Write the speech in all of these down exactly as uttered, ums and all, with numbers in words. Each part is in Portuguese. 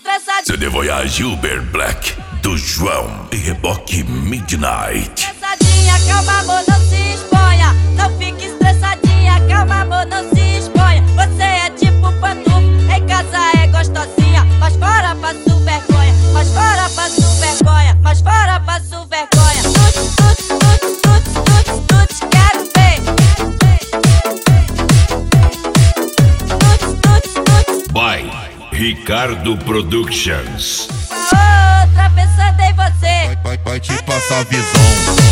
estressadinha. C D Voyage Uber Black do João e Reboque Midnight. Estressadinha, calma amor, não se exponha. Não fique estressadinha, calma amor, não se exponha. Você é tipo pantufa, em casa é gostosinha, mas fora passo vergonha, mas fora passo vergonha, mas fora passo vergonha. Tuts, tuts, tuts, tuts, tuts, tuts, quero ver. Tuts, tuts, tuts. By Ricardo Productions. Outra pensando em você. Vai, vai, vai te passar visão.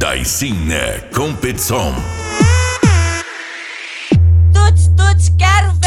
Cine Competição. Tuts, tuts, quero